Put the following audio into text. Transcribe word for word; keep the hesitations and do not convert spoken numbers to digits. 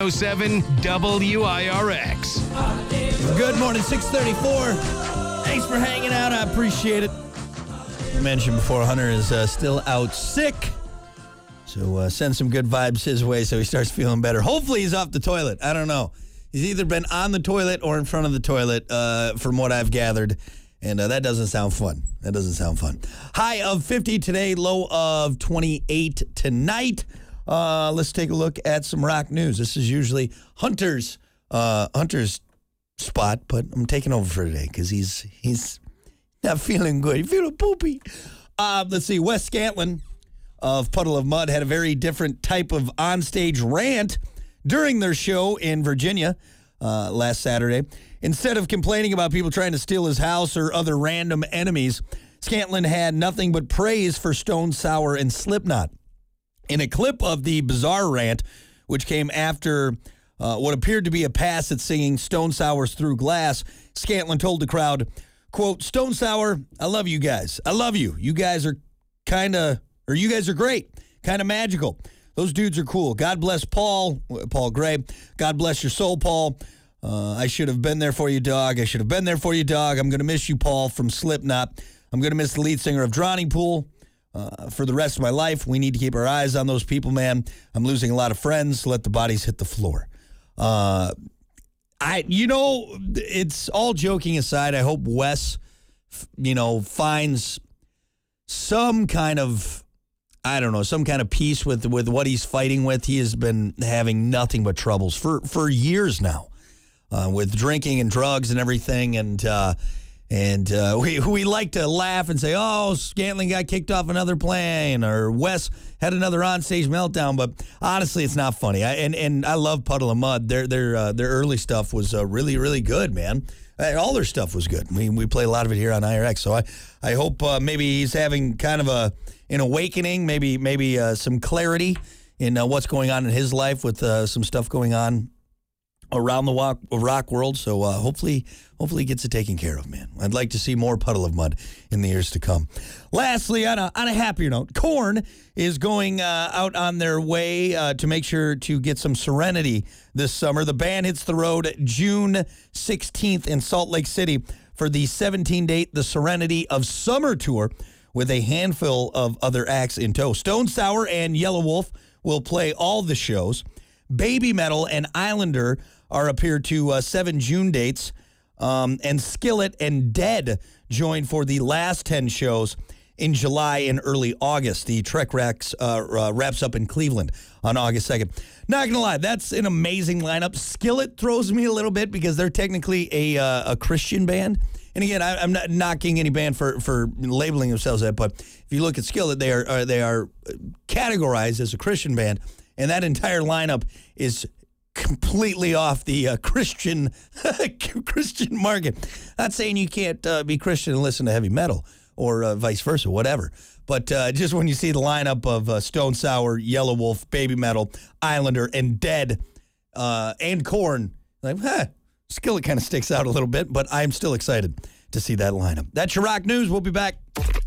oh seven W I R X. Good morning, six thirty-four. Thanks for hanging out. I appreciate it. I mentioned before, Hunter is uh, still out sick. So uh, send some good vibes his way so he starts feeling better. Hopefully he's off the toilet. I don't know. He's either been on the toilet or in front of the toilet, uh, from what I've gathered. And uh, that doesn't sound fun. That doesn't sound fun. High of fifty today, low of twenty-eight tonight. Uh, let's take a look at some rock news. This is usually Hunter's uh, Hunter's spot, but I'm taking over for today because he's he's not feeling good. He's feeling poopy. Uh, let's see. Wes Scantlin of Puddle of Mudd had a very different type of onstage rant during their show in Virginia uh, last Saturday. Instead of complaining about people trying to steal his house or other random enemies, Scantlin had nothing but praise for Stone Sour and Slipknot. In a clip of the bizarre rant, which came after uh, what appeared to be a pass at singing Stone Sour's Through Glass, Scantlin told the crowd, quote, "Stone Sour, I love you guys. I love you. You guys are kind of, or you guys are great, kind of magical. Those dudes are cool. God bless Paul, Paul Gray. God bless your soul, Paul. Uh, I should have been there for you, dog. I should have been there for you, dog. I'm going to miss you, Paul, from Slipknot. I'm going to miss the lead singer of Drowning Pool uh, for the rest of my life. We need to keep our eyes on those people, man. I'm losing a lot of friends. Let the bodies hit the floor." Uh, I, you know, it's all joking aside. I hope Wes, you know, finds some kind of, I don't know, some kind of peace with, with what he's fighting with. He has been having nothing but troubles for, for years now. Uh, with drinking and drugs and everything, and uh, and uh, we we like to laugh and say, "Oh, Scantlin got kicked off another plane," or Wes had another onstage meltdown. But honestly, it's not funny. I, and and I love Puddle of Mudd. Their their uh, their early stuff was uh, really really good, man. Uh, all their stuff was good. We we play a lot of it here on I R X. So I I hope uh, maybe he's having kind of a an awakening, maybe maybe uh, some clarity in uh, what's going on in his life with uh, some stuff going on around the rock, rock world, so uh, hopefully hopefully he gets it taken care of, man. I'd like to see more Puddle of Mudd in the years to come. Lastly, on a, on a happier note, Korn is going uh, out on their way uh, to make sure to get some serenity this summer. The band hits the road June sixteenth in Salt Lake City for the seventeen-date The Serenity of Summer Tour with a handful of other acts in tow. Stone Sour and Yellow Wolf will play all the shows. Baby Metal and Islander are appeared to uh, seven June dates, um, and Skillet and Dead joined for the last ten shows in July and early August. The Trek Rex uh, uh, wraps up in Cleveland on August second. Not gonna lie, that's an amazing lineup. Skillet throws me a little bit because they're technically a uh, a Christian band. And again, I, I'm not knocking any band for, for labeling themselves that, but if you look at Skillet, they are, are they are categorized as a Christian band, and that entire lineup is completely off the uh, Christian Christian market. Not saying you can't uh, be Christian and listen to heavy metal or uh, vice versa, whatever. But uh, just when you see the lineup of uh, Stone Sour, Yellow Wolf, Baby Metal, Islander, and Dead, uh, and Korn, like, huh, Skillet kind of sticks out a little bit, but I'm still excited to see that lineup. That's your rock news. We'll be back.